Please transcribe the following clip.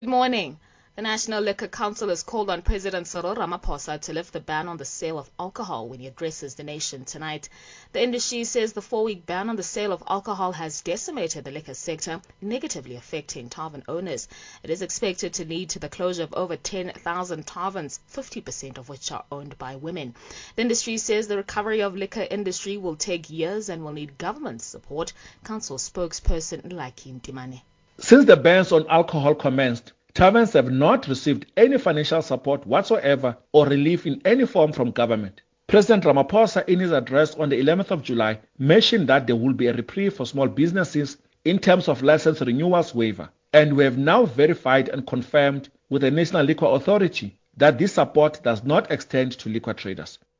Good morning. The National Liquor Council has called on President Cyril Ramaphosa to lift the ban on the sale of alcohol when he addresses the nation tonight. The industry says the 4-week ban on the sale of alcohol has decimated the liquor sector, negatively affecting tavern owners. It is expected to lead to the closure of over 10,000 taverns, 50% of which are owned by women. The industry says the recovery of liquor industry will take years and will need government support. Council spokesperson Laki Ndimane. Since the bans on alcohol commenced, taverns have not received any financial support whatsoever or relief in any form from government. President Ramaphosa, in his address on the 11th of July, mentioned that there will be a reprieve for small businesses in terms of license renewals waiver. And we have now verified and confirmed with the National Liquor Authority that this support does not extend to liquor traders.